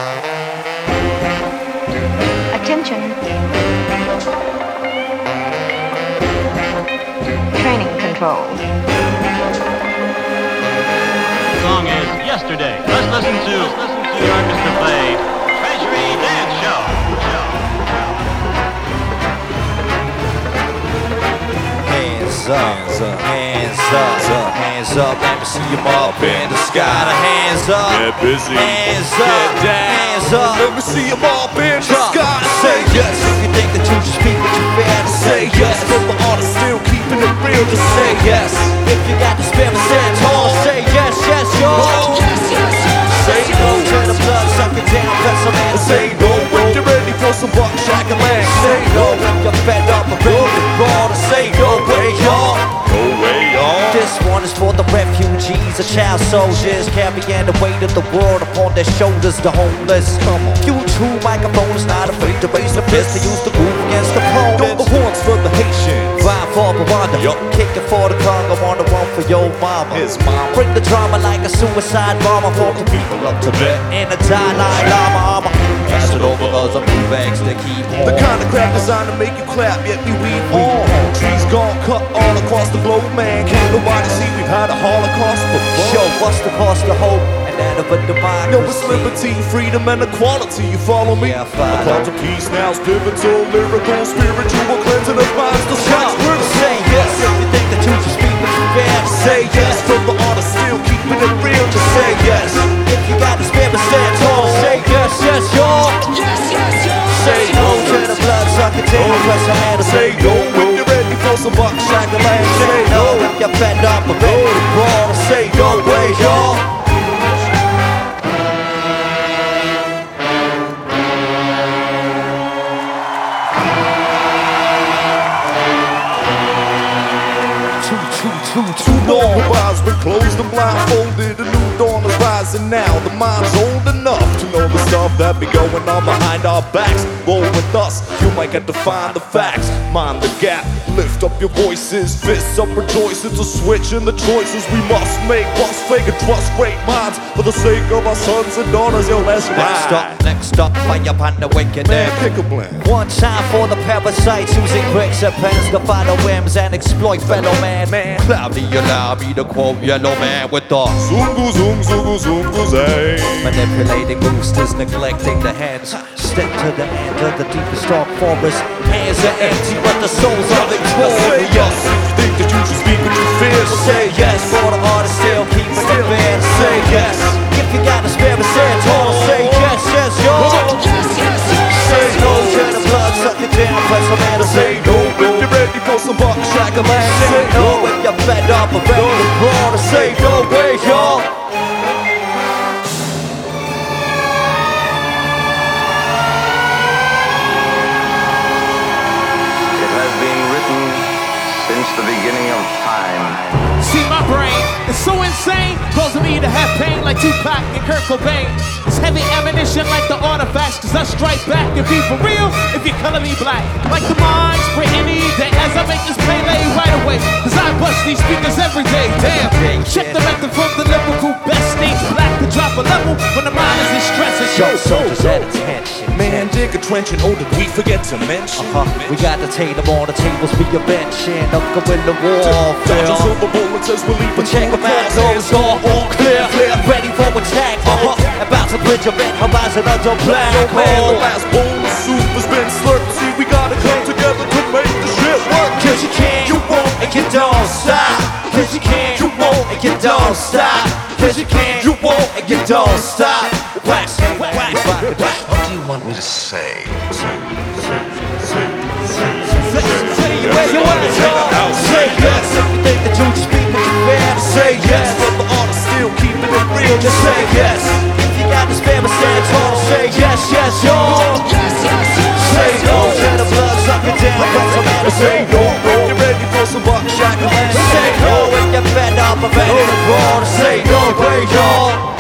Attention. Training control. The song is Yesterday. Let's listen to the orchestra play Treasury Dance Show. Hands up, hands up, hands up. Let me see them up in the sky. The hands up, Get busy. hands up, Get down. hands up. Let me see them up in the Drop. sky. Say yes. If you think that you should speak what you feel, say yes. But the artist still keeping it real. Just say yes. If you got the spare percent tall, say yes, yes, y'all. Say no to the blood, suck it down, press some man. Say no when you're ready for some buckshot land. Say no when you're fed up and ready to brawl. Say no way, y'all. No way, y'all. This one is for the refugees, the child soldiers carrying the weight of the world upon their shoulders. The homeless. Come on. You true microphones, not afraid to raise the fist to use the groove against the Throw the opponents. horns for the Haitians. Ride for Rwanda, Yup. kicking for the Congo, on the run for your mama. His mama. Bring the drama like a suicide bomber, for the people up to bed in a Dalai Lama armor. Pass it over us, I'm new bags to keep on. The kind of crap designed to make you clap, yet we weed on. Trees gone cut all across the globe, man. Can't nobody see we've had a Holocaust before. Show what's the cost of hope and that of a democracy. No, it's liberty, freedom, and equality. You follow me? Yeah, I follow. The call to peace now's pivotal, lyrical, spiritual, cleansing of minds. The shots Say yes if you think that you should speak what you feel. Say yes, from the artist still keeping it real. Just say yes. If you got the spare percent tall, say yes, yes, y'all. Say no to the blood sucking down, press your hand to Say no when you're ready for some buckshot land. Say no if you're fed up and ready to brawl. Say no way, y'all. Too long, her eyes been closed and blindfolded. A new dawn is rising now. The mind's old enough to know the stuff that be going on behind our backs. Roll with us, you might get to find the facts. Mind the gap, lift up your voices, fists up, rejoice. It's a switch in the choices we must make. Bust fake and trust great minds for the sake of our sons and daughters. Yo, let's ride. Next up, fire upon the wicked Man, end. pick a blend. One time for the parasites using bricks and pens to follow whims and exploit fellow man. Cloudy, allow me to quote Yellow Man with the Zungu, zoom, zungu, zungu, zay. manipulating roosters, neglecting the hens. Step to the end of the deepest dark forest. Hands are empty, but the souls are Say victorious. yes if you think that you should speak what you feel. Say yes for the artist still keeping the band. Say yes if you got the spare percent tall. Say yes, yes, y'all. Say no to the blood sucking down, press a man to Say no when you're ready for some buckshot land. Say no if you're fed up and ready to brawl. Say no way, y'all. It has been written since the beginning of time. See, my brain is so insane, causing me to have pain like Tupac and Kurt Cobain. It's heavy ammunition like the artifacts, cause I strike back and be for real if you color me black. Like the mines for any day as I make this payday right away, cause I bust these speakers every day. Damn, check the method from the lyrical best stage black to drop a level when the mind is in stress and Show soldiers at attention. Man, dig a trench and oh, did we forget to mention? We got the tatum on the tables for your bench and up guerrilla warfare. Dodging silver bullets as we leave. Check them out, those all clear. Ready for attack. About to bridge a bit, horizon under black Man, the hole. last bowl of soup has been slurped. See, we gotta come together to make the shit work. Cause you can't, you won't, and you don't stop. Cause you can't, you won't, and you don't stop. Cause you can't, you won't, and you don't stop. Wax, wax, wax. What do you want me to say? Say you want to talk. Say yes if you think that you just speak what you feel. Say yes, But the artist still keeping it real. just say yes. If you got the spare percent tall, say yes, yes, y'all. Say no to the blood sucking down, press a man to say no. You're ready for some buckshot land. Say no if you're fed up and ready to brawl. Say no way, y'all.